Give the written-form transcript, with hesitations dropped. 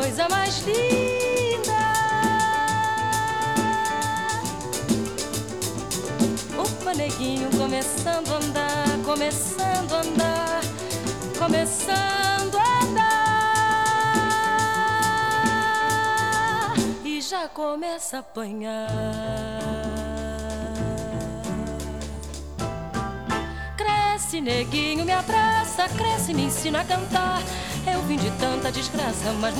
coisa mais linda. Opa, neguinho, começando a andar, começando a andar, começando a andar, e já começa a apanhar. Cresce, neguinho, me abraça, cresce, me ensina a cantar. Eu vim de tanta desgraça, mas